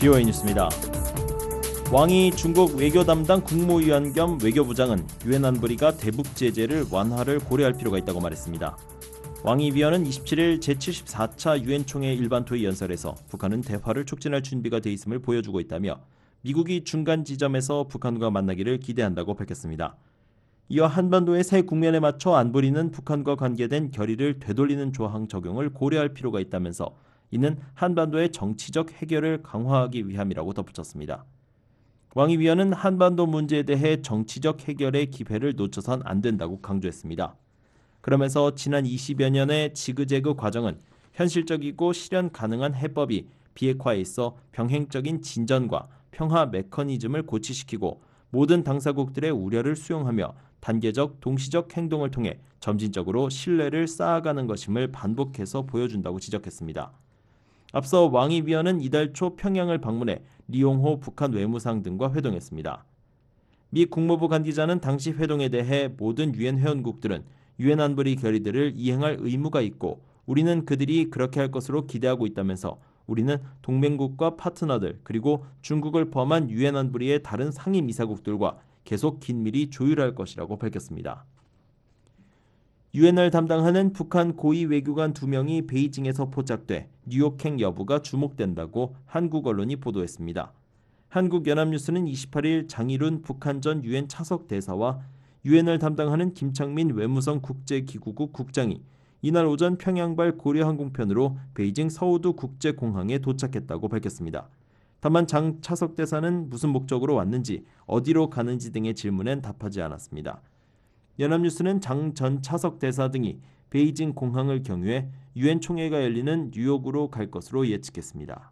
BOA 뉴스입니다. 왕이 중국 외교 담당 국무위원 겸 외교부장은 유엔 안보리가 대북 제재를 완화를 고려할 필요가 있다고 말했습니다. 왕이 위원은 27일 제74차 유엔 총회 일반 토의 연설에서 북한은 대화를 촉진할 준비가 돼 있음을 보여주고 있다며 미국이 중간 지점에서 북한과 만나기를 기대한다고 밝혔습니다. 이어 한반도의 새 국면에 맞춰 안보리는 북한과 관계된 결의를 되돌리는 조항 적용을 고려할 필요가 있다면서 이는 한반도의 정치적 해결을 강화하기 위함이라고 덧붙였습니다. 왕이 위원은 한반도 문제에 대해 정치적 해결의 기회를 놓쳐선 안 된다고 강조했습니다. 그러면서 지난 20여 년의 지그재그 과정은 현실적이고 실현 가능한 해법이 비핵화에 있어 병행적인 진전과 평화 메커니즘을 고취시키고 모든 당사국들의 우려를 수용하며 단계적 동시적 행동을 통해 점진적으로 신뢰를 쌓아가는 것임을 반복해서 보여준다고 지적했습니다. 앞서 왕이 위원은 이달 초 평양을 방문해 리용호 북한 외무상 등과 회동했습니다. 미 국무부 관계자는 당시 회동에 대해 모든 유엔 회원국들은 유엔 안보리 결의들을 이행할 의무가 있고 우리는 그들이 그렇게 할 것으로 기대하고 있다면서 우리는 동맹국과 파트너들 그리고 중국을 포함한 유엔 안보리의 다른 상임이사국들과 계속 긴밀히 조율할 것이라고 밝혔습니다. 유엔을 담당하는 북한 고위 외교관 2명이 베이징에서 포착돼 뉴욕행 여부가 주목된다고 한국 언론이 보도했습니다. 한국연합뉴스는 28일 장일훈 북한 전 유엔 차석 대사와 유엔을 담당하는 김창민 외무성 국제기구국 국장이 이날 오전 평양발 고려항공편으로 베이징 서우두 국제공항에 도착했다고 밝혔습니다. 다만 장 차석 대사는 무슨 목적으로 왔는지 어디로 가는지 등의 질문엔 답하지 않았습니다. 연합뉴스는 장 전 차석 대사 등이 베이징 공항을 경유해 유엔 총회가 열리는 뉴욕으로 갈 것으로 예측했습니다.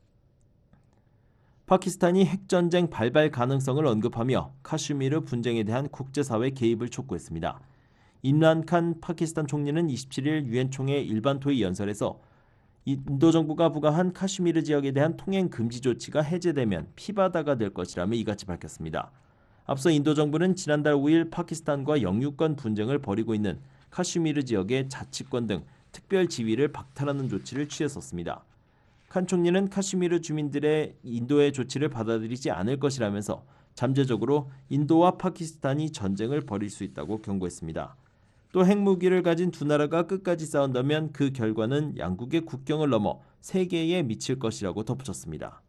파키스탄이 핵전쟁 발발 가능성을 언급하며 카슈미르 분쟁에 대한 국제사회 개입을 촉구했습니다. 임란 칸 파키스탄 총리는 27일 유엔 총회 일반 토의 연설에서 인도 정부가 부과한 카슈미르 지역에 대한 통행 금지 조치가 해제되면 피바다가 될 것이라며 이같이 밝혔습니다. 앞서 인도 정부는 지난달 5일 파키스탄과 영유권 분쟁을 벌이고 있는 카슈미르 지역의 자치권 등 특별 지위를 박탈하는 조치를 취했었습니다. 칸 총리는 카슈미르 주민들의 인도의 조치를 받아들이지 않을 것이라면서 잠재적으로 인도와 파키스탄이 전쟁을 벌일 수 있다고 경고했습니다. 또 핵무기를 가진 두 나라가 끝까지 싸운다면 그 결과는 양국의 국경을 넘어 세계에 미칠 것이라고 덧붙였습니다.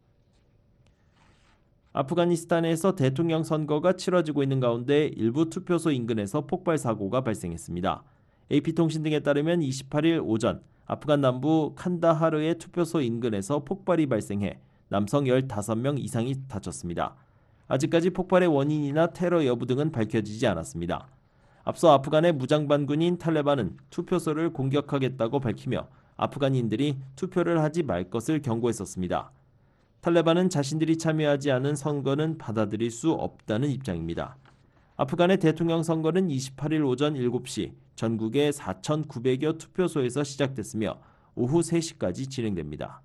아프가니스탄에서 대통령 선거가 치러지고 있는 가운데 일부 투표소 인근에서 폭발 사고가 발생했습니다. AP통신 등에 따르면 28일 오전 아프간 남부 칸다하르의 투표소 인근에서 폭발이 발생해 남성 15명 이상이 다쳤습니다. 아직까지 폭발의 원인이나 테러 여부 등은 밝혀지지 않았습니다. 앞서 아프간의 무장반군인 탈레반은 투표소를 공격하겠다고 밝히며 아프간인들이 투표를 하지 말 것을 경고했었습니다. 탈레반은 자신들이 참여하지 않은 선거는 받아들일 수 없다는 입장입니다. 아프간의 대통령 선거는 28일 오전 7시 전국의 4,900여 투표소에서 시작됐으며 오후 3시까지 진행됩니다.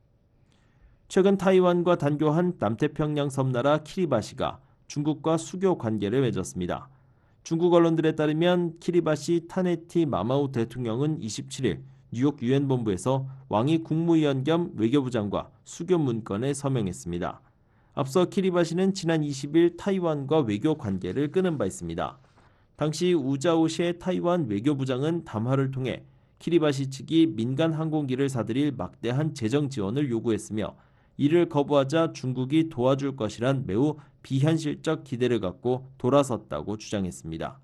최근 타이완과 단교한 남태평양 섬나라 키리바시가 중국과 수교 관계를 맺었습니다. 중국 언론들에 따르면 키리바시 타네티 마마우 대통령은 27일 뉴욕 유엔 본부에서 왕이 국무위원 겸 외교부장과 수교 문건에 서명했습니다. 앞서 키리바시는 지난 20일 타이완과 외교 관계를 끊은 바 있습니다. 당시 우자오시의 타이완 외교부장은 담화를 통해 키리바시 측이 민간 항공기를 사들일 막대한 재정 지원을 요구했으며 이를 거부하자 중국이 도와줄 것이란 매우 비현실적 기대를 갖고 돌아섰다고 주장했습니다.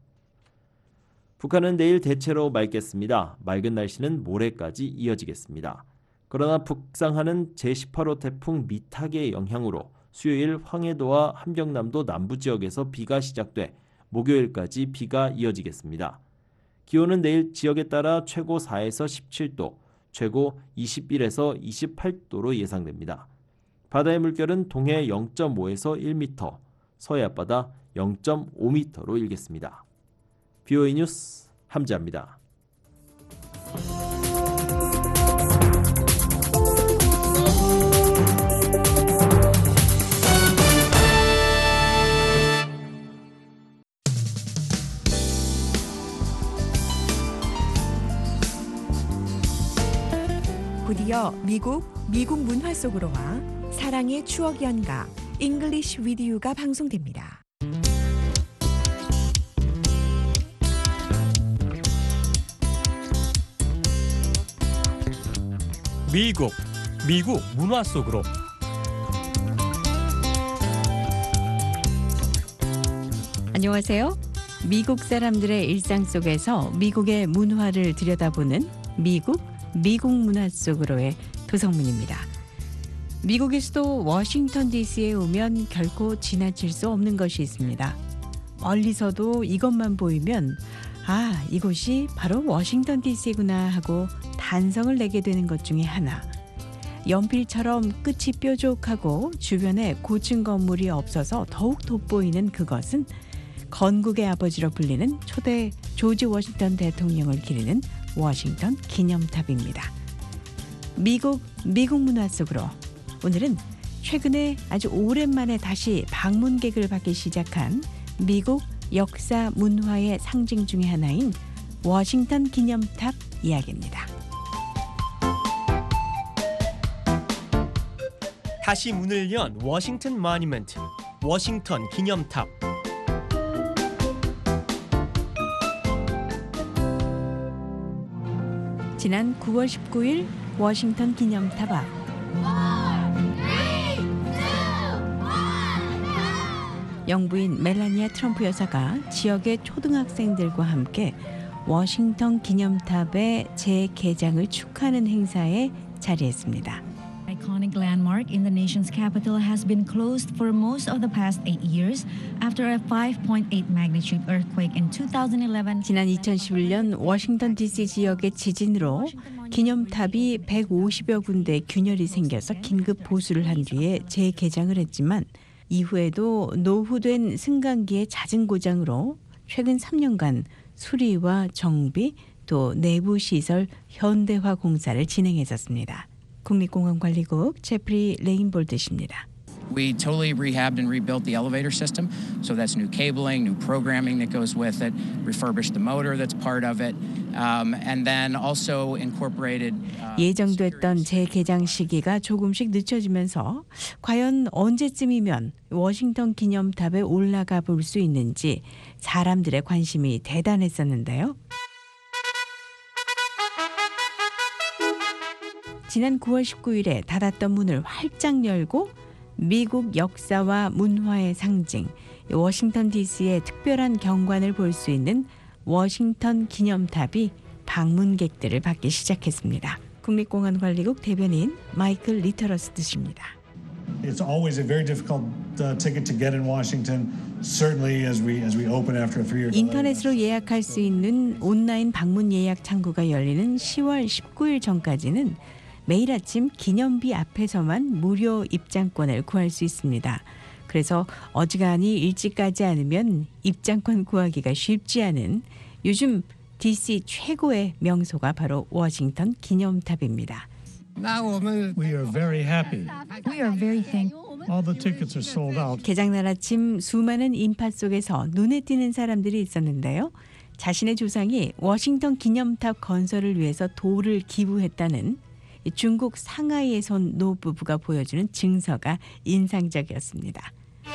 북한은 내일 대체로 맑겠습니다. 맑은 날씨는 모레까지 이어지겠습니다. 그러나 북상하는 제18호 태풍 미탁의 영향으로 수요일 황해도와 함경남도 남부 지역에서 비가 시작돼 목요일까지 비가 이어지겠습니다. 기온은 내일 지역에 따라 최고 4에서 17도, 최고 21에서 28도로 예상됩니다. 바다의 물결은 동해 0.5에서 1m, 서해 앞바다 0.5m로 일겠습니다. BOA 뉴스 함지아입니다. 곧이어 미국 문화 속으로 와 사랑의 추억 연가 잉글리시 위드 유가 방송됩니다. 미국 문화 속으로. 안녕하세요. 미국 사람들의 일상 속에서 미국의 문화를 들여다보는 미국 문화 속으로의 도성문입니다. 미국의 수도 워싱턴 DC에 오면 결코 지나칠 수 없는 것이 있습니다. 멀리서도 이것만 보이면 이곳이 바로 워싱턴 DC구나 하고 단성을 내게 되는 것 중에 하나. 연필처럼 끝이 뾰족하고 주변에 고층 건물이 없어서 더욱 돋보이는 그것은 건국의 아버지로 불리는 초대 조지 워싱턴 대통령을 기리는 워싱턴 기념탑입니다. 미국 문화 속으로 오늘은 최근에 아주 오랜만에 다시 방문객을 받기 시작한 미국 역사 문화의 상징 중에 하나인 워싱턴 기념탑 이야기입니다. 다시 문을 연 워싱턴 모뉴먼트, 워싱턴 기념탑. 지난 9월 19일 워싱턴 기념탑 앞. 영부인 멜라니아 트럼프 여사가 지역의 초등학생들과 함께 워싱턴 기념탑의 재개장을 축하하는 행사에 자리했습니다. Iconic landmark in the nation's capital has been closed for most of the past 8 years after a 5.8 magnitude earthquake in 2011. 지난 2011년 워싱턴 DC 지역의 지진으로 기념탑이 150여 군데 균열이 생겨서 긴급 보수를 한 뒤에 재개장을 했지만 이후에도 노후된 승강기의 잦은 고장으로 최근 3년간 수리와 정비 또 내부 시설 현대화 공사를 진행했었습니다. 국립공원관리국 제프리 레인볼드십니다. We totally rehabbed and rebuilt the elevator system. So that's new cabling, new programming that goes with it, refurbished the motor that's part of it, and then also incorporated. 예정됐던 재개장 시기가 조금씩 늦춰지면서 과연 언제쯤이면 워싱턴 기념탑에 올라가 볼 수 있는지 사람들의 관심이 대단했었는데요. 지난 9월 19일에 닫았던 문을 활짝 열고 미국 역사와 문화의 상징 워싱턴 DC의 특별한 경관을 볼 수 있는 워싱턴 기념탑이 방문객들을 받기 시작했습니다. 국립공원관리국 대변인 마이클 리터러스트십니다. It's always a very difficult ticket to get in Washington. Certainly as we open after a 3-year delay. 인터넷으로 예약할 수 있는 온라인 방문 예약 창구가 열리는 10월 19일 전까지는 매일 아침 기념비 앞에서만 무료 입장권을 구할 수 있습니다. 그래서 어지간히 일찍 가지 않으면 입장권 구하기가 쉽지 않은 요즘 DC 최고의 명소가 바로 워싱턴 기념탑입니다. We are very happy. We are very thankful. All the tickets are sold out. 개장날 아침 수많은 인파 속에서 눈에 띄는 사람들이 있었는데요. 자신의 조상이 워싱턴 기념탑 건설을 위해서 돌을 기부했다는 중국 상하이에서 온 노부부가 보여주는 증서가 인상적이었습니다.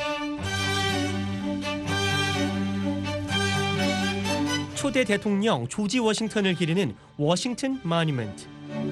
초대 대통령 조지 워싱턴을 기리는 워싱턴 모뉴먼트.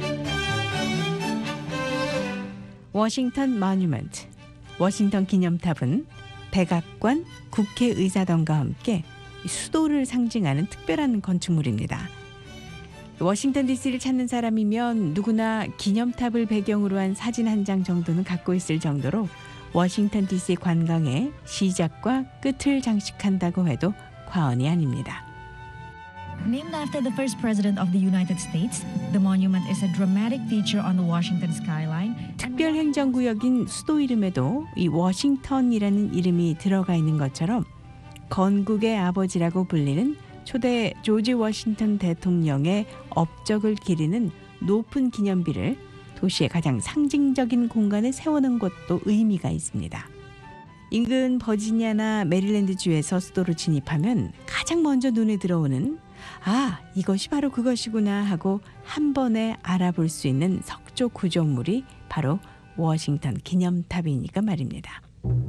워싱턴 모뉴먼트, 워싱턴 기념탑은 백악관, 국회의사당과 함께 수도를 상징하는 특별한 건축물입니다. 워싱턴 DC를 찾는 사람이면 누구나 기념탑을 배경으로 한 사진 한 장 정도는 갖고 있을 정도로 워싱턴 DC 관광의 시작과 끝을 장식한다고 해도 과언이 아닙니다. Named after the first president of the United States, the monument is a dramatic feature on the Washington skyline. 특별 행정구역인 수도 이름에도 이 워싱턴이라는 이름이 들어가 있는 것처럼 건국의 아버지라고 불리는 초대 조지 워싱턴 대통령의 업적을 기리는 높은 기념비를 도시의 가장 상징적인 공간에 세우는 것도 의미가 있습니다. 인근 버지니아나 메릴랜드주에서 수도로 진입하면 가장 먼저 눈에 들어오는 이것이 바로 그것이구나 하고 한 번에 알아볼 수 있는 석조 구조물이 바로 워싱턴 기념탑이니까 말입니다.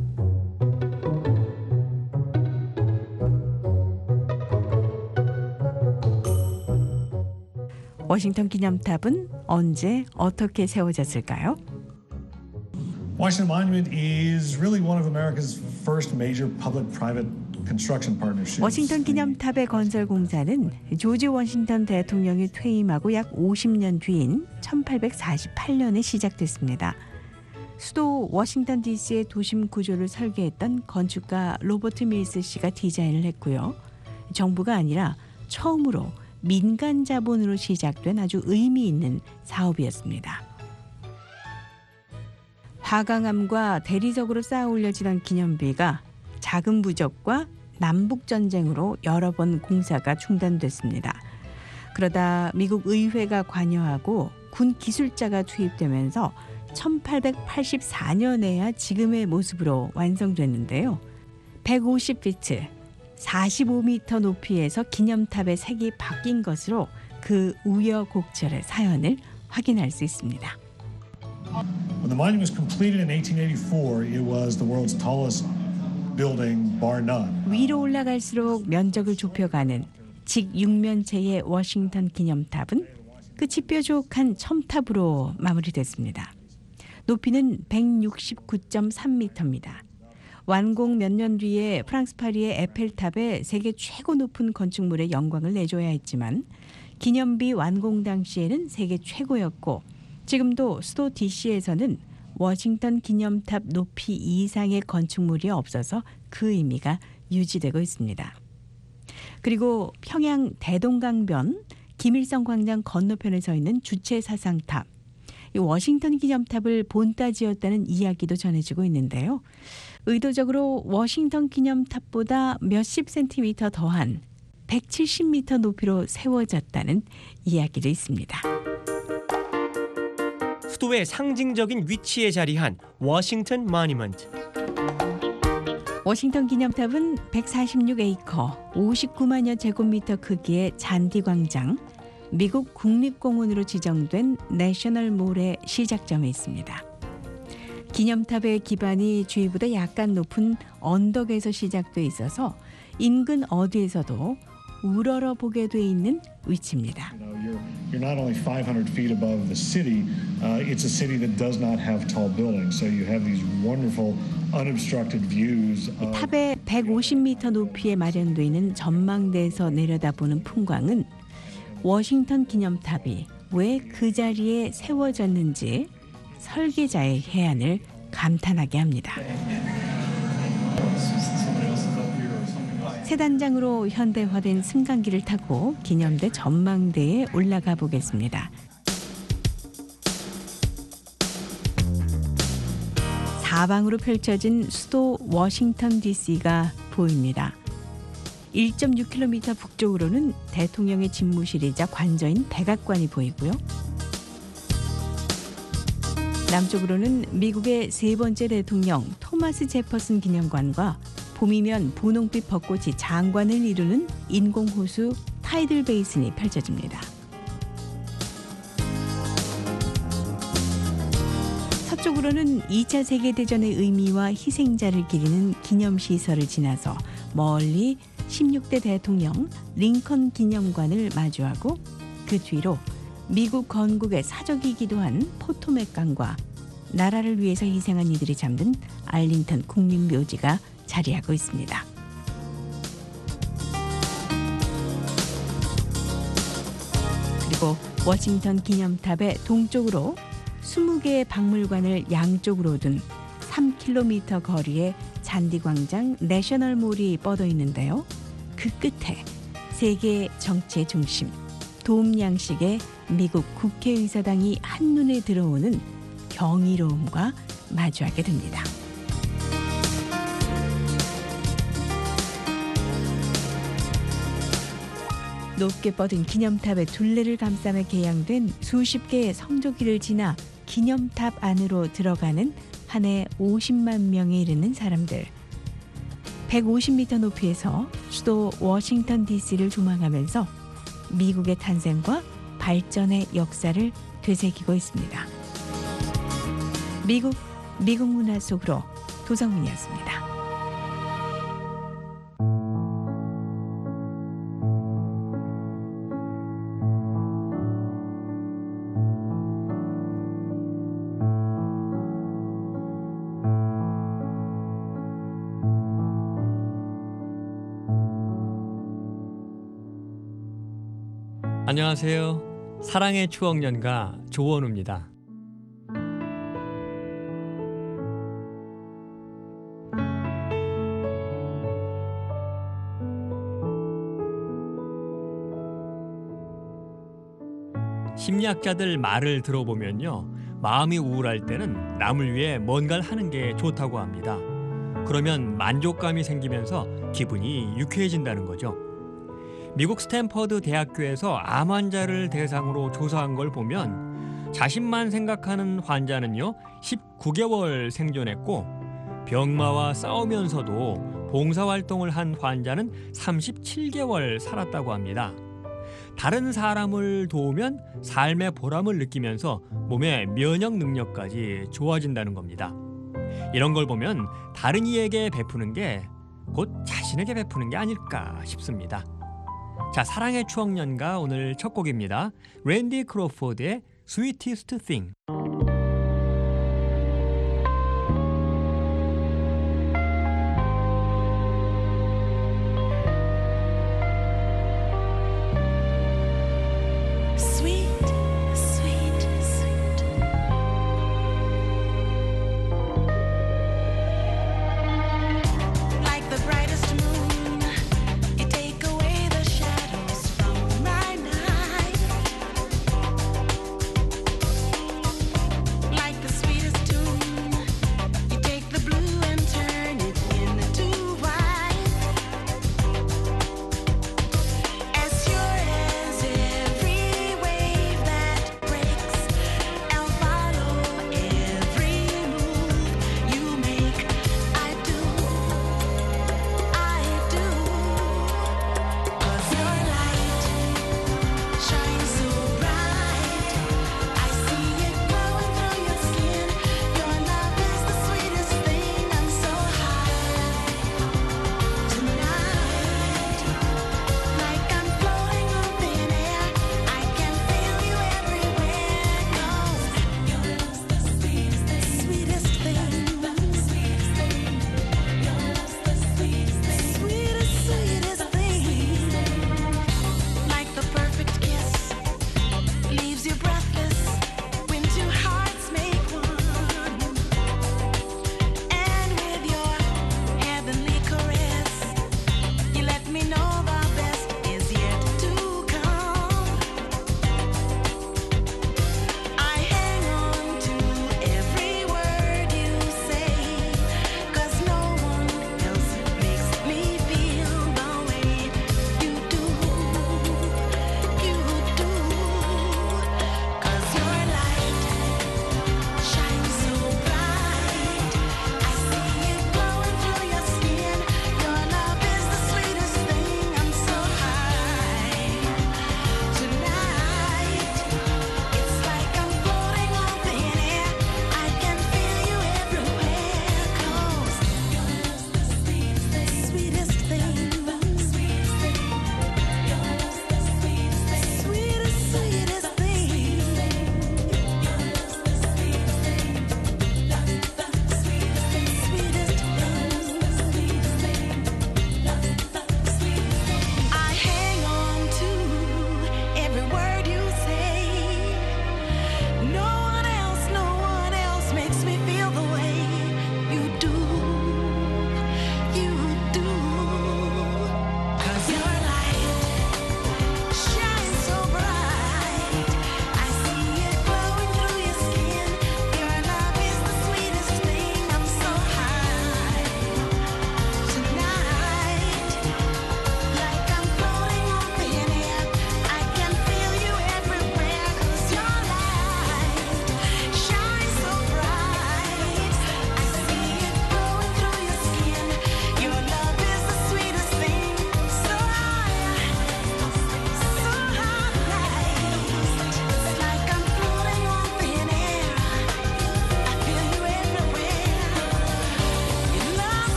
워싱턴 기념탑은 언제 어떻게 세워졌을까요? Washington Monument is really one of America's first major public-private construction partnerships. 워싱턴 기념탑의 건설 공사는 조지 워싱턴 대통령이 퇴임하고 약 50년 뒤인 1848년에 시작됐습니다. 수도 워싱턴 DC의 도심 구조를 설계했던 건축가 로버트 밀스 씨가 디자인을 했고요. 정부가 아니라 처음으로 민간 자본으로 시작된 아주 의미 있는 사업이었습니다. 화강암과 대리석으로 쌓아 올려지던 기념비가 자금 부족과 남북 전쟁으로 여러 번 공사가 중단됐습니다. 그러다 미국 의회가 관여하고 군 기술자가 투입되면서 1884년에야 지금의 모습으로 완성됐는데요. 150피트, 45m 높이에서 기념탑의 색이 바뀐 것으로 그 우여곡절의 사연을 확인할 수 있습니다. When the monument was completed in 1884, it was the world's tallest building, bar none. 위로 올라갈수록 면적을 좁혀가는 직육면체의 워싱턴 기념탑은 끝이 뾰족한 첨탑으로 마무리됐습니다. 높이는 169.3m입니다. 완공 몇 년 뒤에 프랑스 파리의 에펠탑에 세계 최고 높은 건축물의 영광을 내줘야 했지만 기념비 완공 당시에는 세계 최고였고 지금도 수도 DC에서는 워싱턴 기념탑 높이 이상의 건축물이 없어서 그 의미가 유지되고 있습니다. 그리고 평양 대동강변 김일성 광장 건너편에 서 있는 주체사상탑, 이 워싱턴 기념탑을 본따 지었다는 이야기도 전해지고 있는데요. 의도적으로 워싱턴 기념탑보다 몇십 센티미터 더한 170m 높이로 세워졌다는 이야기도 있습니다. 수도의 상징적인 위치에 자리한 워싱턴 모뉴먼트. 워싱턴 기념탑은 146에이커, 59만여 제곱미터 크기의 잔디광장, 미국 국립공원으로 지정된 내셔널몰의 시작점에 있습니다. 기념탑의 기반이 주위보다 약간 높은 언덕에서 시작돼 있어서 인근 어디에서도 우러러 보게 돼 있는 위치입니다. You're not only 500 feet above the city, it's a city that does not have tall buildings. So you have these wonderful unobstructed views. 탑의 150m 높이에 마련돼 있는 전망대에서 내려다보는 풍광은 워싱턴 기념탑이 왜 그 자리에 세워졌는지 설계자의 해안을 감탄하게 합니다. 세 단장으로 현대화된 승강기를 타고 기념대 전망대에 올라가 보겠습니다. 사방으로 펼쳐진 수도 워싱턴 DC가 보입니다. 1.6km 북쪽으로는 대통령의 집무실이자 관저인 백악관이 보이고요. 남쪽으로는 미국의 세 번째 대통령 토마스 제퍼슨 기념관과 봄이면 분홍빛 벚꽃이 장관을 이루는 인공호수 타이들 베이슨이 펼쳐집니다. 서쪽으로는 2차 세계대전의 의미와 희생자를 기리는 기념시설을 지나서 멀리 16대 대통령 링컨 기념관을 마주하고 그 뒤로 미국 건국의 사적이기도 한 포토맥 강과 나라를 위해서 희생한 이들이 잠든 알링턴 국립묘지가 자리하고 있습니다. 그리고 워싱턴 기념탑의 동쪽으로 20개의 박물관을 양쪽으로 둔 3km 거리의 잔디광장 내셔널몰이 뻗어 있는데요. 그 끝에 세계 정치의 중심, 돔 양식의 미국 국회의사당이 한눈에 들어오는 경이로움과 마주하게 됩니다. 높게 뻗은 기념탑의 둘레를 감싸며 개양된 수십 개의 성조기를 지나 기념탑 안으로 들어가는 한 해 50만 명에 이르는 사람들. 150m 높이에서 수도 워싱턴 DC를 조망하면서 미국의 탄생과 발전의 역사를 되새기고 있습니다. 미국 문화 속으로 도성훈이었습니다. 안녕하세요. 사랑의 추억 연가 조원우입니다. 심리학자들 말을 들어보면요, 마음이 우울할 때는 남을 위해 뭔가를 하는 게 좋다고 합니다. 그러면 만족감이 생기면서 기분이 유쾌해진다는 거죠. 미국 스탠퍼드 대학교에서 암 환자를 대상으로 조사한 걸 보면 자신만 생각하는 환자는요 19개월 생존했고, 병마와 싸우면서도 봉사활동을 한 환자는 37개월 살았다고 합니다. 다른 사람을 도우면 삶의 보람을 느끼면서 몸의 면역 능력까지 좋아진다는 겁니다. 이런 걸 보면 다른 이에게 베푸는 게 곧 자신에게 베푸는 게 아닐까 싶습니다. 자, 사랑의 추억 연가 오늘 첫 곡입니다. 랜디 크로포드의 Sweetest Thing. Sweet, sweet, sweet. Like the brightest moon, you take away the shadows from my night.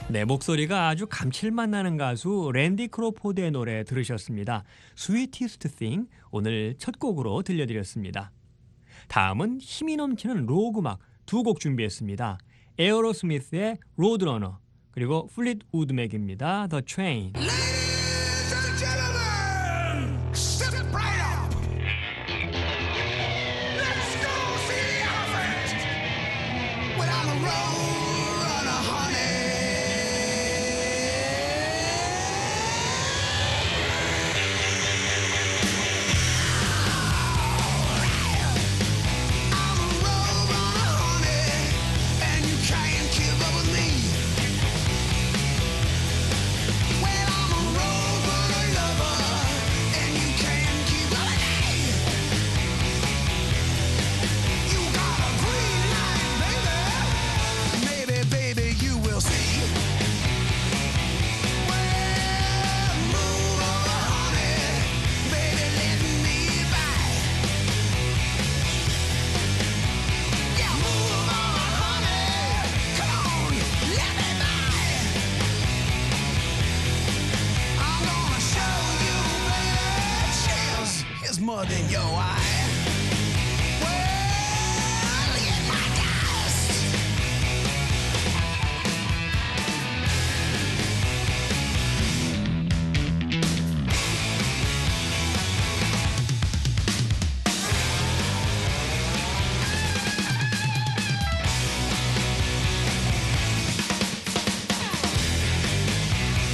네, 목소리가 아주 감칠맛 나는 가수 랜디 크로포드의 노래 들으셨습니다. Sweetest Thing 오늘 첫 곡으로 들려드렸습니다. 다음은 힘이 넘치는 록 음악 두 곡 준비했습니다. 에어로스미스의 로드러너 그리고 플릿 우드맥입니다. The Train. Ladies and gentlemen, step right up. Let's go see the elephant. Without a road runner, honey. I'm a road runner, honey, and you can't keep up with me. Well, I'm a road runner lover, and you can't keep up with me. You got a green light, baby. Maybe, baby, you will see. Well, move over, honey, baby, let me by. Yeah, move over, honey, come on, let me by. I'm gonna show you, baby, chills is more than your eye. Well, get my dust.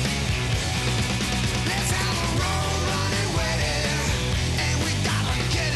Let's have a road running wedding, and we gotta get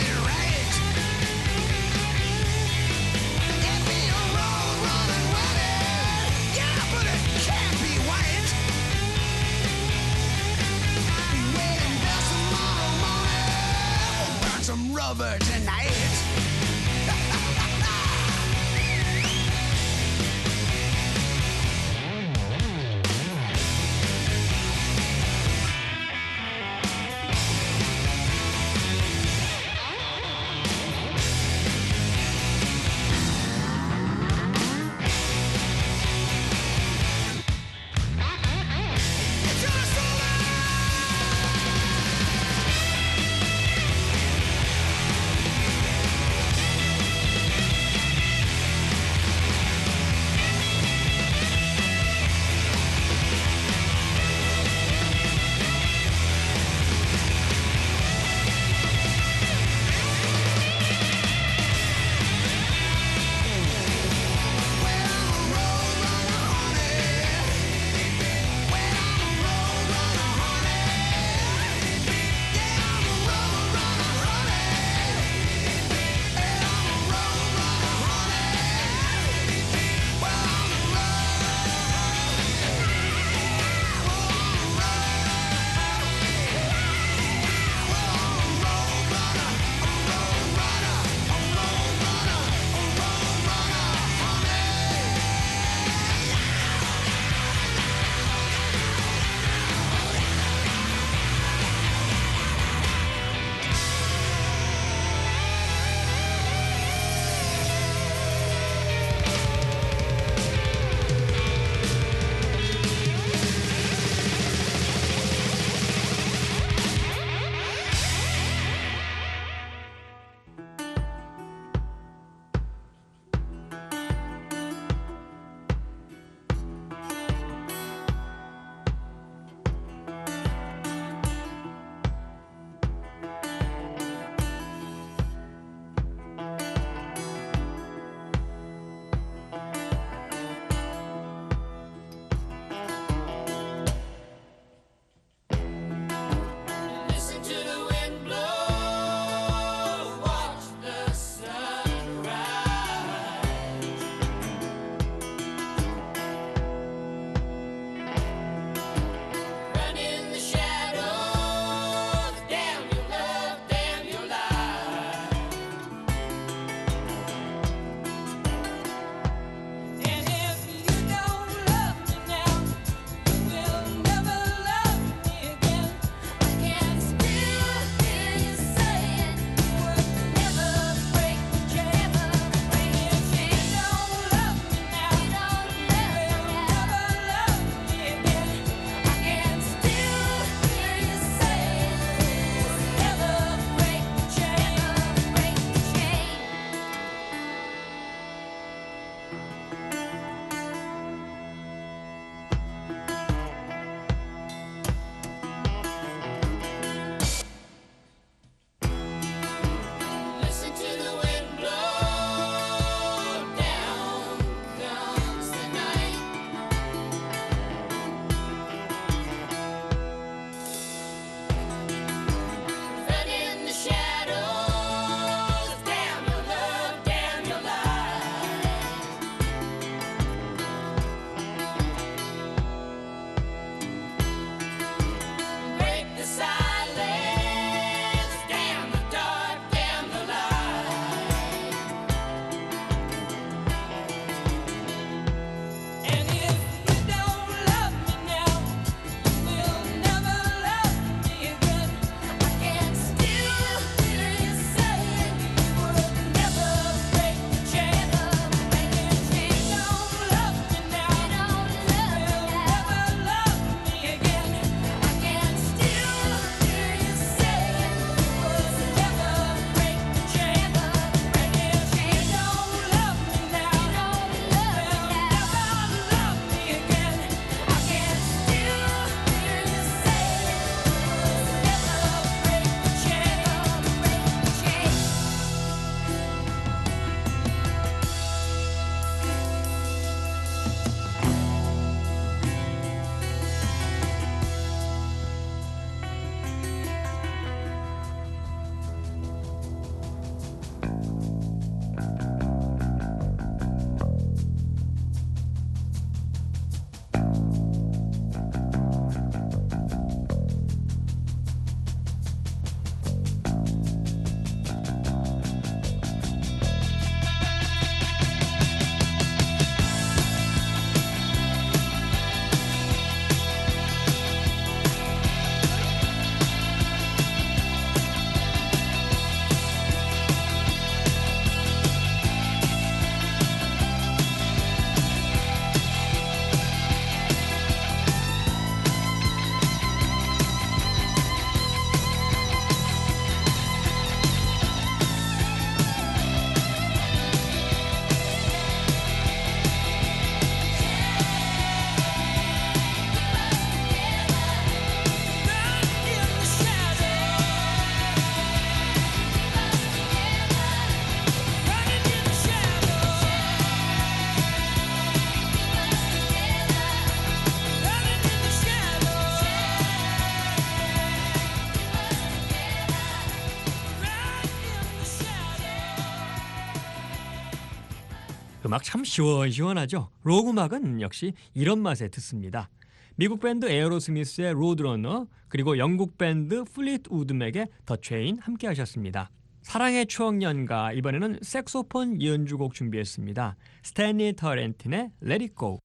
음악 참 시원시원하죠. 록 음악은 역시 이런 맛에 듣습니다. 미국 밴드 에어로스미스의 로드러너, 그리고 영국 밴드 플리트우드 맥의 더 체인 함께 하셨습니다. 사랑의 추억 연가, 이번에는 색소폰 연주곡 준비했습니다. 스탠리 터렌틴의 Let It Go.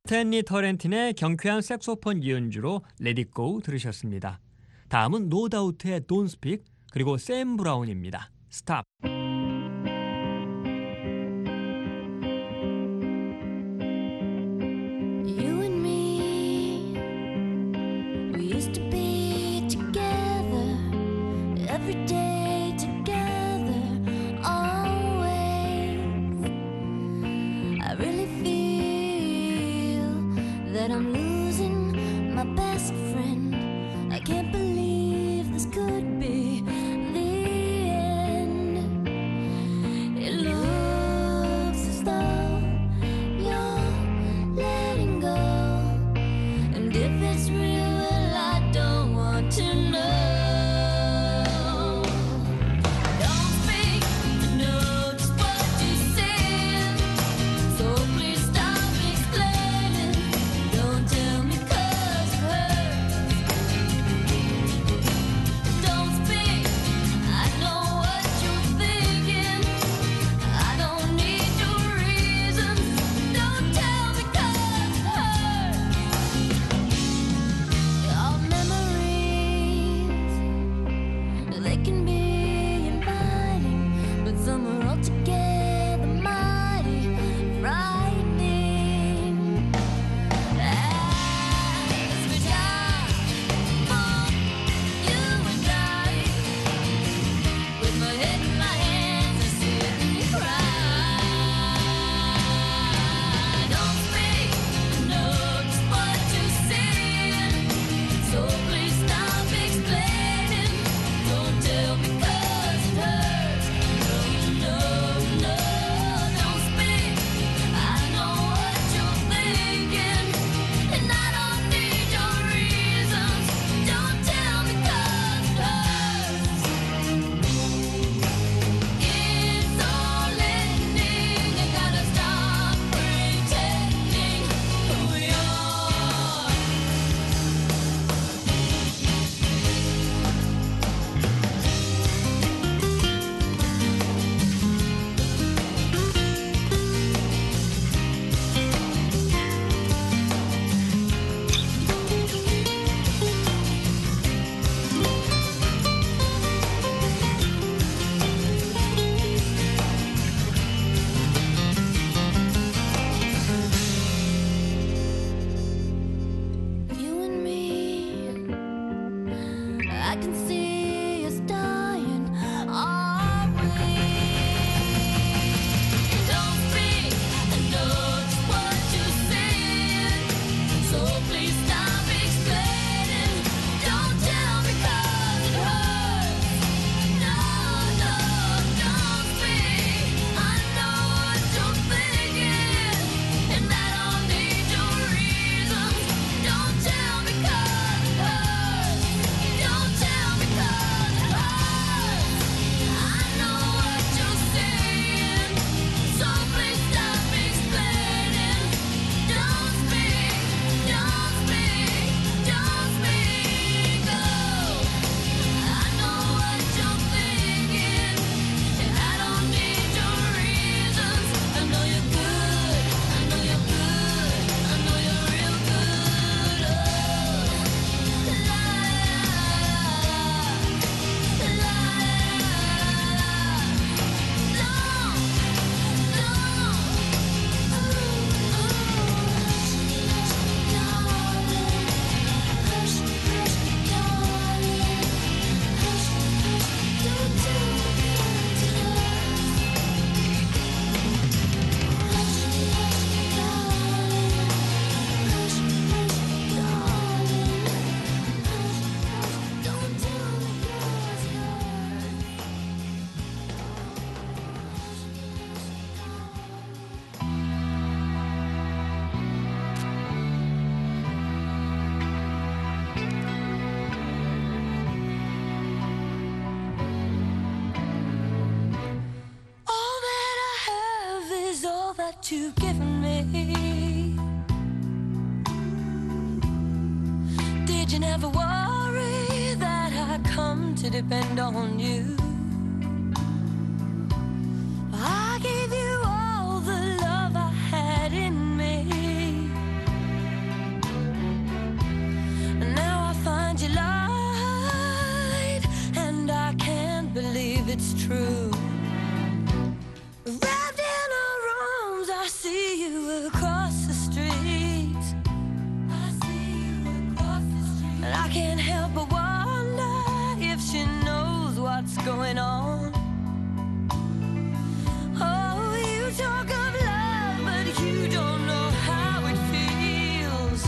스탠리 터렌틴의 경쾌한 색소폰 연주로 Let It Go 들으셨습니다. 다음은 No Doubt의 Don't Speak 그리고 샘 브라운입니다. Stop. You and me, we used to be together every day together, always. I really feel that I'm losing my best friend. I can't believe this could be the end. It looks as though you're letting go, and if it's real, well, I don't want to know. Don't speak to know just what you said, so please stop explaining. Don't tell me 'cause it hurts. Don't speak, I know what you're thinking. I don't need your reasons. Don't tell me 'cause it hurts. Our memories, they can be inviting, but some are altogether mighty frightening. As we die for you and I, with my head in my hands, I sit and cry. Don't speak, know just what you're saying, so please stop explaining. Don't tell me 'cause it hurts. No, no, no, don't speak. I know what you're thinking, and I don't need your reasons. Don't tell me 'cause it hurts. It's all ending. You gotta stop pretending who you are. You and me, I can see us dying, are we? Don't speak, I know just what you're saying, so please stop explaining. Don't tell me 'cause it hurts. No, no, don't speak. I know what you're thinking, and I don't need your reasons. Don't tell me 'cause it hurts. Don't tell me 'cause it hurts. I know what you're saying, so please stop explaining. Don't speak, don't speak, don't speak. Oh, I know what you're thinking, and I don't need your reasons. I know you're good, I know you're good, I know you're real good. Oh, la la la. All that I have is all that you've given me. Did you never worry that I come to depend on you? I gave you all the love I had in me. it's true. Wrapped in our arms, I see you across the street. I see you across the street. And I can't help but wonder if she knows what's going on. Oh, you talk of love, but you don't know how it feels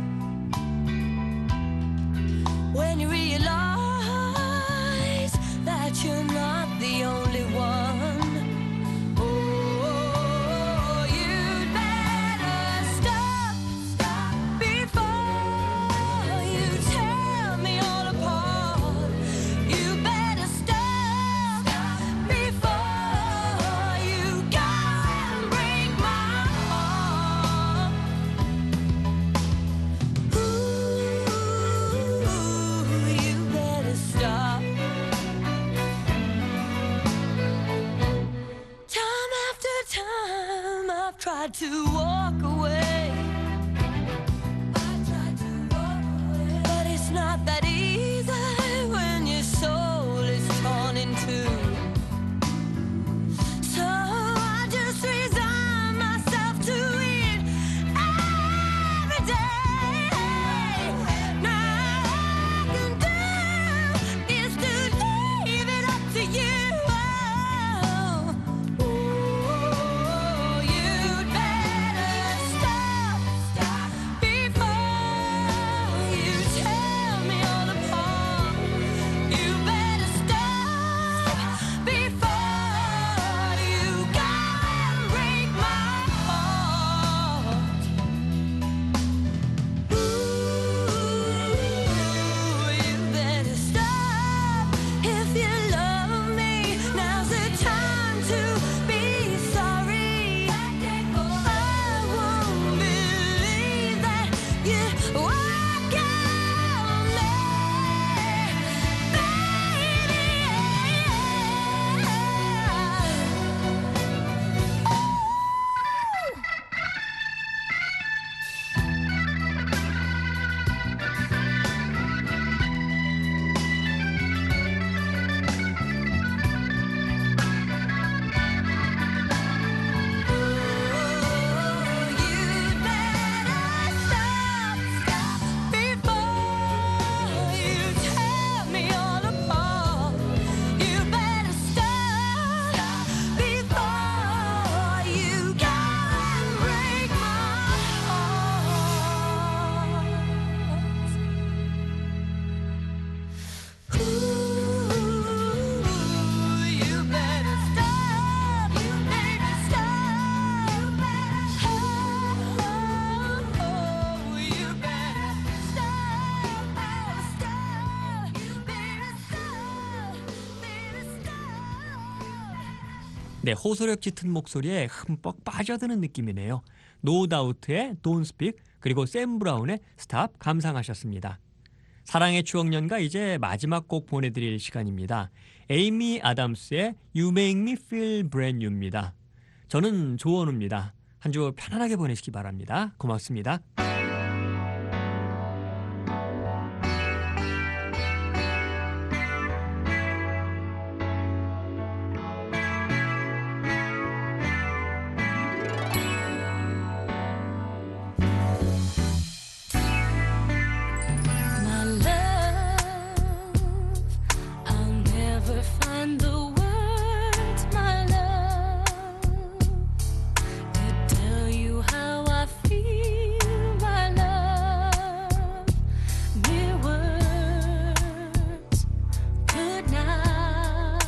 when you realize that you're not the only one. Oh, you'd better stop before you tear me all apart. You better stop before you go and break my heart. Ooh, you better stop. Time after time, I've tried to walk away. But it's not that easy when your soul is torn in two. So I just resign myself to it every day. Now all I can do is to leave it up to you. Oh, you'd better stop before you tear me all apart. You better stop before you go and break my heart. Ooh, you better stop if you love me. Now's the time to be sorry. I won't believe that you walk on me, you'd better stop before you tear me all apart. You better stop before you go and break my heart. Ooh, you better stop. You better stop. You better stop. Oh, you better stop. Stop. You better stop. Better stop. 네, 호소력 짙은 목소리에 흠뻑 빠져드는 느낌이네요. 노 다우트의 Don't Speak 그리고 샘 브라운의 Stop 감상하셨습니다. 사랑의 추억연가 이제 마지막 곡 보내드릴 시간입니다. 에이미 아담스의 You Make Me Feel Brand New입니다. 저는 조원우입니다. 한 주 편안하게 보내시기 바랍니다. 고맙습니다. My love, I'll never find the words, my love, to tell you how I feel, my love. Mere words could not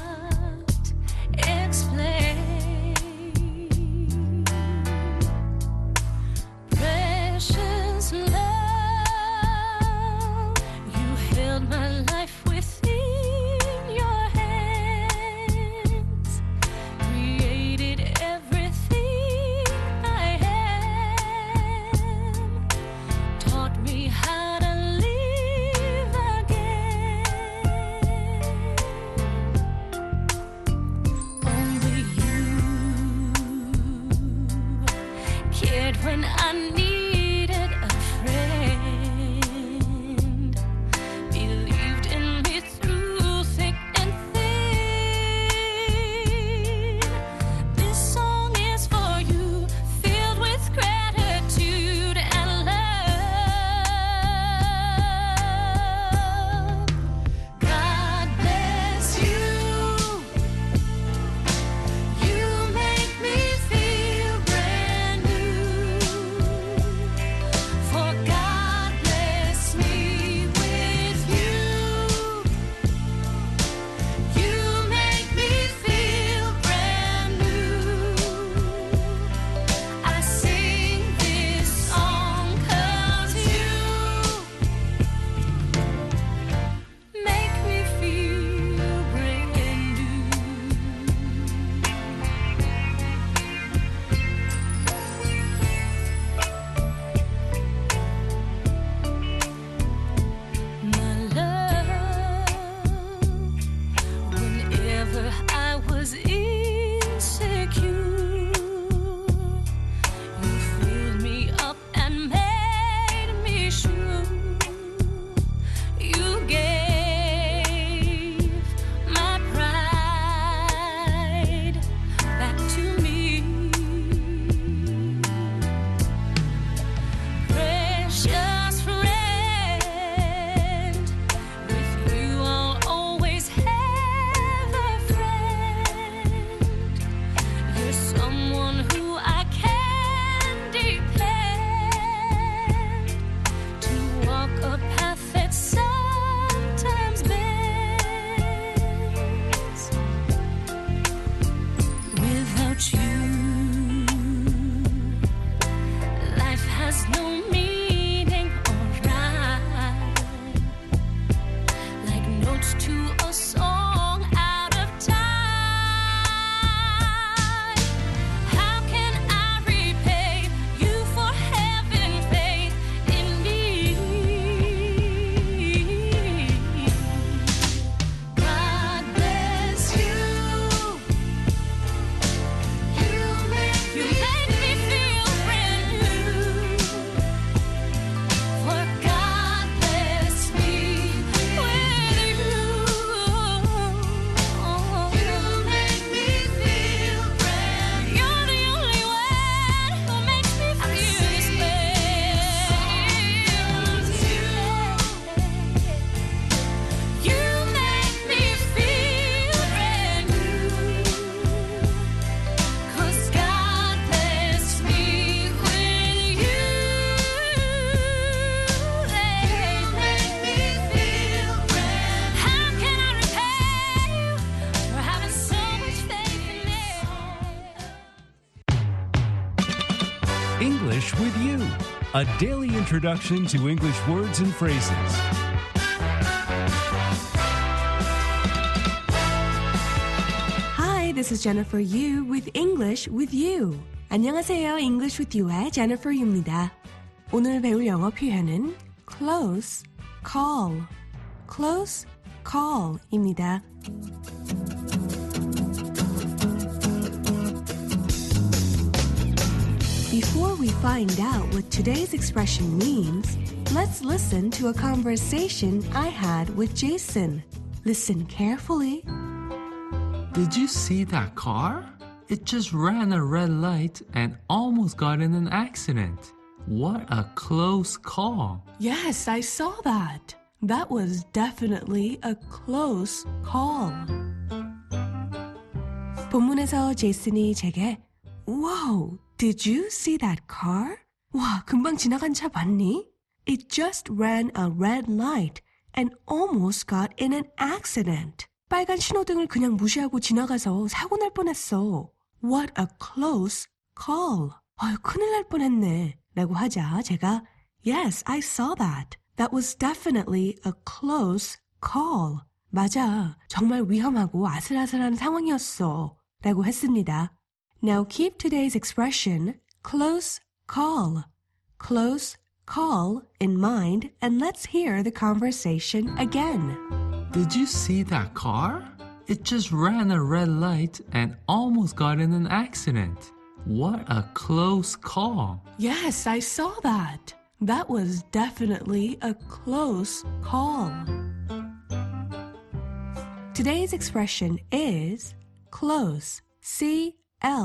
explain. Precious love, you held my life within your hands, created everything I am, taught me how to live again. Only you cared when I needed a friend, believed in me through thick and thin. has no meaning or rhyme, like notes to a song out of time. How can I repay you for having faith in me? God bless you. You make me feel brand new. For God bless me with you. You make me feel brand new. You're the only one who makes me feel this way. You make me feel brand new. 'Cause God bless me with you. They make me feel brand. How can I repay you for having so much faith in me? English with You, a daily introduction to English words and phrases. Hi, this is Jennifer Yu with English with You. 안녕하세요. English with You의 Jennifer Yu입니다. 오늘 배울 영어 표현은 close call, close call입니다. Before we find out what today's expression means, let's listen to a conversation I had with Jason. Listen carefully. Did you see that car? It just ran a red light and almost got in an accident. What a close call. Yes, I saw that. That was definitely a close call. 본문에서 제이슨이 제게 Wow, did you see that car? 와, 금방 지나간 차 봤니? It just ran a red light and almost got in an accident. 빨간 신호등을 그냥 무시하고 지나가서 사고 날 뻔했어. What a close call. 아유, 큰일 날 뻔했네. 라고 하자 제가 Yes, I saw that. That was definitely a close call. 맞아. 정말 위험하고 아슬아슬한 상황이었어. 라고 했습니다. Now keep today's expression close call in mind and let's hear the conversation again. Did you see that car? It just ran a red light and almost got in an accident. What a close call. Yes, I saw that. That was definitely a close call. Today's expression is close. C-L-O-S-E.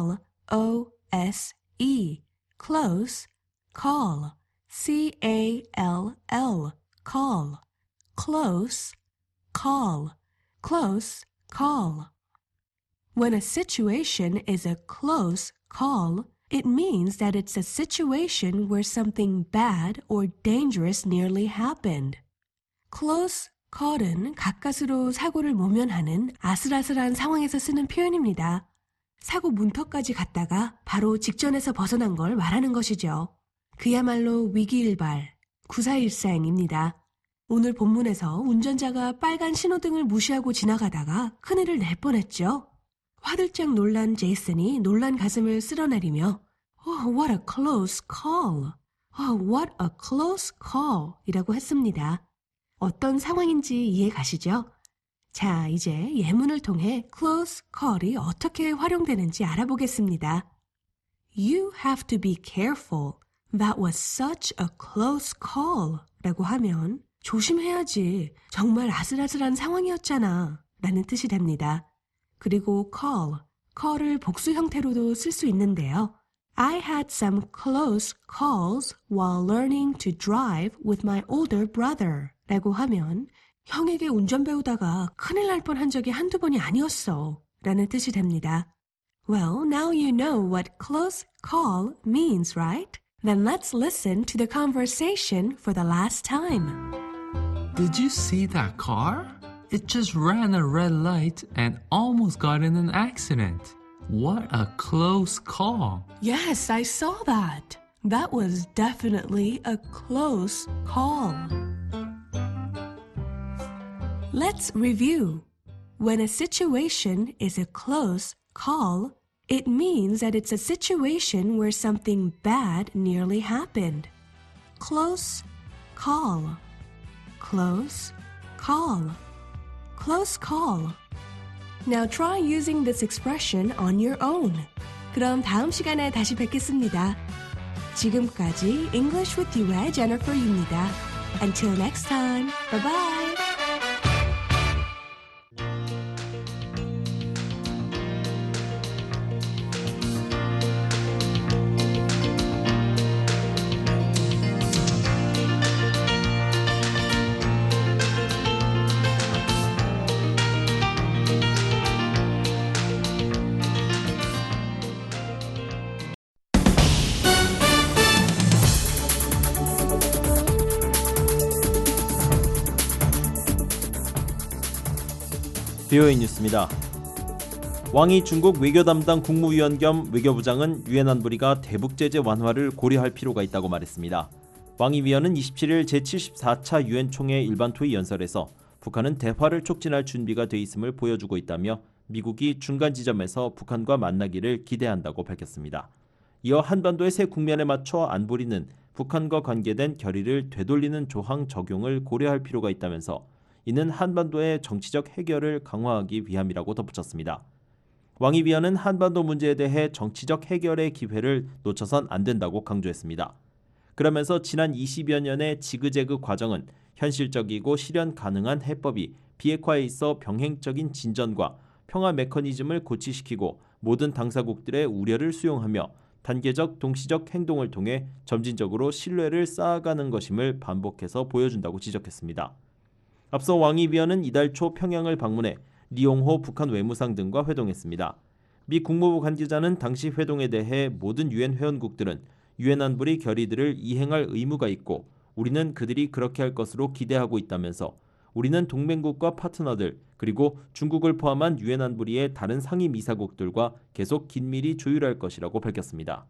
Close call. C-A-L-L. Call. Close call. Close call. When a situation is a close call, it means that it's a situation where something bad or dangerous nearly happened. Close call은 가까스로 사고를 모면하는 아슬아슬한 상황에서 쓰는 표현입니다. 사고 문턱까지 갔다가 바로 직전에서 벗어난 걸 말하는 것이죠. 그야말로 위기일발, 구사일생입니다. 오늘 본문에서 운전자가 빨간 신호등을 무시하고 지나가다가 큰일을 낼 뻔했죠. 화들짝 놀란 제이슨이 놀란 가슴을 쓸어내리며 Oh, what a close call. Oh, what a close call 이라고 했습니다. 어떤 상황인지 이해 가시죠? 자, 이제 예문을 통해 close call이 어떻게 활용되는지 알아보겠습니다. You have to be careful. That was such a close call 라고 하면 조심해야지. 정말 아슬아슬한 상황이었잖아 라는 뜻이 됩니다. 그리고 call을 복수 형태로도 쓸 수 있는데요. I had some close calls while learning to drive with my older brother 라고 하면 형에게 운전 배우다가 큰일 날 뻔한 적이 한두 번이 아니었어 라는 뜻이 됩니다. Well, now you know what close call means, right? Then let's listen to the conversation for the last time. Did you see that car? It just ran a red light and almost got in an accident. What a close call. Yes, I saw that. That was definitely a close call. Let's review. When a situation is a close call, it means that it's a situation where something bad nearly happened. Close call. Close call. Close call. Now try using this expression on your own. 그럼 다음 시간에 다시 뵙겠습니다. 지금까지 English with You의 Jennifer입니다. Until next time. Bye bye. VOA 뉴스입니다. 왕이 중국 외교 담당 국무위원 겸 외교부장은 유엔 안보리가 대북 제재 완화를 고려할 필요가 있다고 말했습니다. 왕이 위원은 27일 제74차 유엔 총회 일반 토의 연설에서 북한은 대화를 촉진할 준비가 돼 있음을 보여주고 있다며 미국이 중간 지점에서 북한과 만나기를 기대한다고 밝혔습니다. 이어 한반도의 새 국면에 맞춰 안보리는 북한과 관계된 결의를 되돌리는 조항 적용을 고려할 필요가 있다면서 이는 한반도의 정치적 해결을 강화하기 위함이라고 덧붙였습니다. 왕이 위원은 한반도 문제에 대해 정치적 해결의 기회를 놓쳐선 안 된다고 강조했습니다. 그러면서 지난 20여 년의 지그재그 과정은 현실적이고 실현 가능한 해법이 비핵화에 있어 병행적인 진전과 평화 메커니즘을 고취시키고 모든 당사국들의 우려를 수용하며 단계적 동시적 행동을 통해 점진적으로 신뢰를 쌓아가는 것임을 반복해서 보여준다고 지적했습니다. 앞서 왕이 위원은 이달 초 평양을 방문해 리용호 북한 외무상 등과 회동했습니다. 미 국무부 관계자는 당시 회동에 대해 모든 유엔 회원국들은 유엔 안보리 결의들을 이행할 의무가 있고 우리는 그들이 그렇게 할 것으로 기대하고 있다면서 우리는 동맹국과 파트너들 그리고 중국을 포함한 유엔 안보리의 다른 상임 이사국들과 계속 긴밀히 조율할 것이라고 밝혔습니다.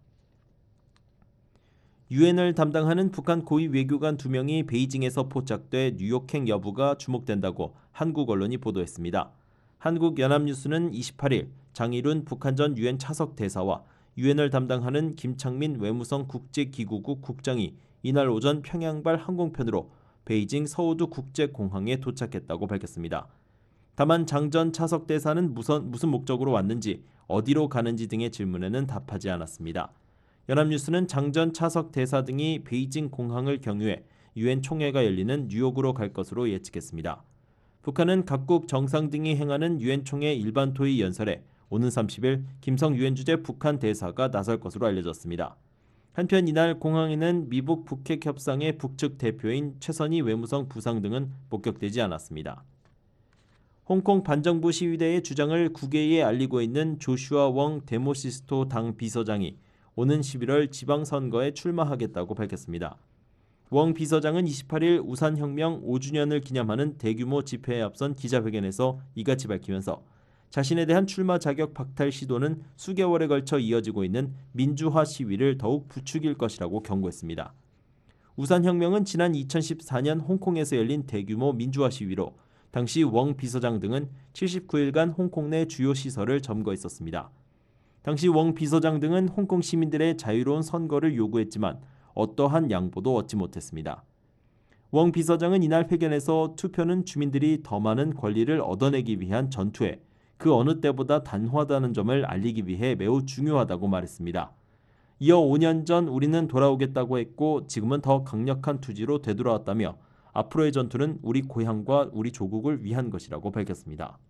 유엔을 담당하는 북한 고위 외교관 2명이 베이징에서 포착돼 뉴욕행 여부가 주목된다고 한국 언론이 보도했습니다. 한국연합뉴스는 28일 장일훈 북한 전 유엔 차석 대사와 유엔을 담당하는 김창민 외무성 국제기구국 국장이 이날 오전 평양발 항공편으로 베이징 서우두 국제공항에 도착했다고 밝혔습니다. 다만 장 전 차석 대사는 무슨 목적으로 왔는지 어디로 가는지 등의 질문에는 답하지 않았습니다. 연합뉴스는 장 전 차석 대사 등이 베이징 공항을 경유해 유엔 총회가 열리는 뉴욕으로 갈 것으로 예측했습니다. 북한은 각국 정상 등이 행하는 유엔 총회 일반 토의 연설에 오는 30일 김성 유엔 주재 북한 대사가 나설 것으로 알려졌습니다. 한편 이날 공항에는 미북 북핵 협상의 북측 대표인 최선희 외무성 부상 등은 목격되지 않았습니다. 홍콩 반정부 시위대의 주장을 국외에 알리고 있는 조슈아 웡 데모시스토 당 비서장이 오는 11월 지방선거에 출마하겠다고 밝혔습니다. 웡 비서장은 28일 우산혁명 5주년을 기념하는 대규모 집회에 앞선 기자회견에서 이같이 밝히면서 자신에 대한 출마 자격 박탈 시도는 수개월에 걸쳐 이어지고 있는 민주화 시위를 더욱 부추길 것이라고 경고했습니다. 우산혁명은 지난 2014년 홍콩에서 열린 대규모 민주화 시위로 당시 웡 비서장 등은 79일간 홍콩 내 주요 시설을 점거했었습니다. 당시 웡 비서장 등은 홍콩 시민들의 자유로운 선거를 요구했지만 어떠한 양보도 얻지 못했습니다. 웡 비서장은 이날 회견에서 투표는 주민들이 더 많은 권리를 얻어내기 위한 전투에 그 어느 때보다 단호하다는 점을 알리기 위해 매우 중요하다고 말했습니다. 이어 5년 전 우리는 돌아오겠다고 했고 지금은 더 강력한 투지로 되돌아왔다며 앞으로의 전투는 우리 고향과 우리 조국을 위한 것이라고 밝혔습니다.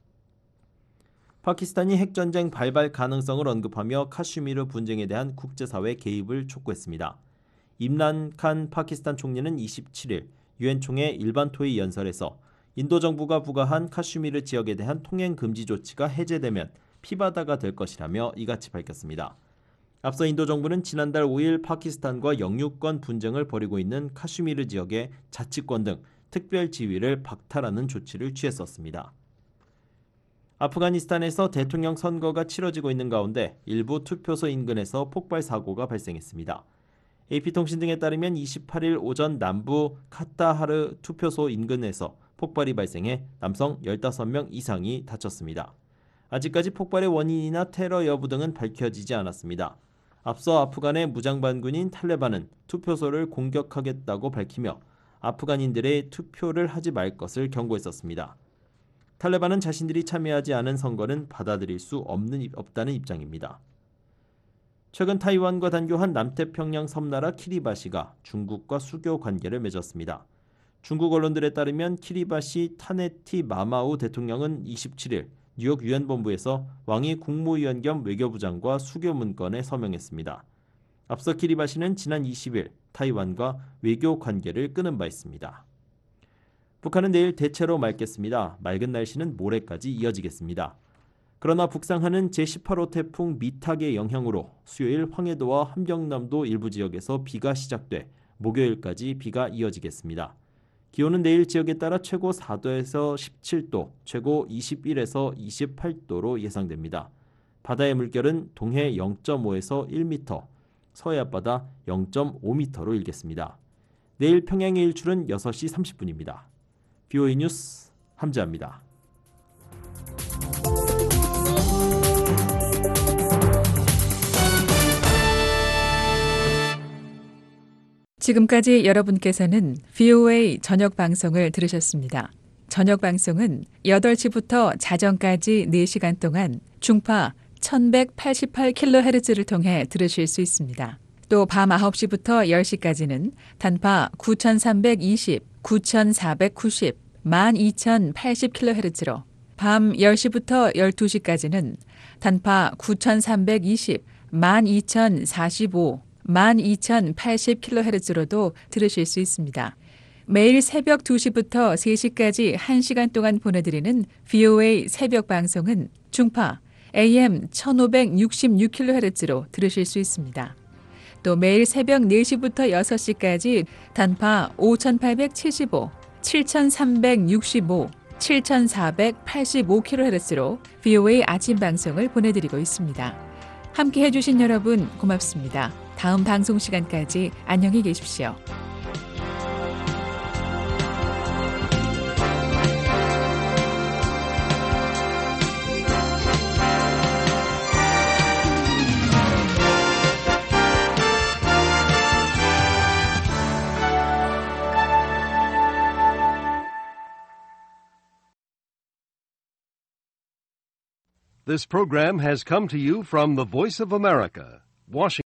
파키스탄이 핵전쟁 발발 가능성을 언급하며 카슈미르 분쟁에 대한 국제사회 개입을 촉구했습니다. 임란 칸 파키스탄 총리는 27일 유엔 총회 일반 토의 연설에서 인도 정부가 부과한 카슈미르 지역에 대한 통행 금지 조치가 해제되면 피바다가 될 것이라며 이같이 밝혔습니다. 앞서 인도 정부는 지난달 5일 파키스탄과 영유권 분쟁을 벌이고 있는 카슈미르 지역의 자치권 등 특별 지위를 박탈하는 조치를 취했었습니다. 아프가니스탄에서 대통령 선거가 치러지고 있는 가운데 일부 투표소 인근에서 폭발 사고가 발생했습니다. AP통신 등에 따르면 28일 오전 남부 카타하르 투표소 인근에서 폭발이 발생해 남성 15명 이상이 다쳤습니다. 아직까지 폭발의 원인이나 테러 여부 등은 밝혀지지 않았습니다. 앞서 아프간의 무장반군인 탈레반은 투표소를 공격하겠다고 밝히며 아프간인들의 투표를 하지 말 것을 경고했었습니다. 탈레반은 자신들이 참여하지 않은 선거는 받아들일 수 없다는 입장입니다. 최근 타이완과 단교한 남태평양 섬나라 키리바시가 중국과 수교 관계를 맺었습니다. 중국 언론들에 따르면 키리바시 타네티 마마우 대통령은 27일 뉴욕 유엔 본부에서 왕이 국무위원 겸 외교부장과 수교 문건에 서명했습니다. 앞서 키리바시는 지난 20일 타이완과 외교 관계를 끊은 바 있습니다. 북한은 내일 대체로 맑겠습니다. 맑은 날씨는 모레까지 이어지겠습니다. 그러나 북상하는 제18호 태풍 미탁의 영향으로 수요일 황해도와 함경남도 일부 지역에서 비가 시작돼 목요일까지 비가 이어지겠습니다. 기온은 내일 지역에 따라 최고 4도에서 17도, 최고 21에서 28도로 예상됩니다. 바다의 물결은 동해 0.5에서 1m, 서해 앞바다 0.5m로 일겠습니다. 내일 평양의 일출은 6시 30분입니다. BOE 뉴스 함재합니다. 지금까지 여러분께서는 VOA 저녁 방송을 들으셨습니다. 저녁 방송은 8시부터 자정까지 4시간 동안 중파 1188kHz를 통해 들으실 수 있습니다. 또 밤 9시부터 10시까지는 단파 9320, 9490, 12080kHz로 밤 10시부터 12시까지는 단파 9320, 12045, 12080kHz로도 들으실 수 있습니다. 매일 새벽 2시부터 3시까지 1시간 동안 보내드리는 VOA 새벽 방송은 중파 AM 1566kHz로 들으실 수 있습니다. 또 매일 새벽 4시부터 6시까지 단파 5875, 7365, 7485kHz로 VOA 아침 방송을 보내드리고 있습니다. 함께 해주신 여러분 고맙습니다. 다음 방송 시간까지 안녕히 계십시오. This program has come to you from the Voice of America, Washington.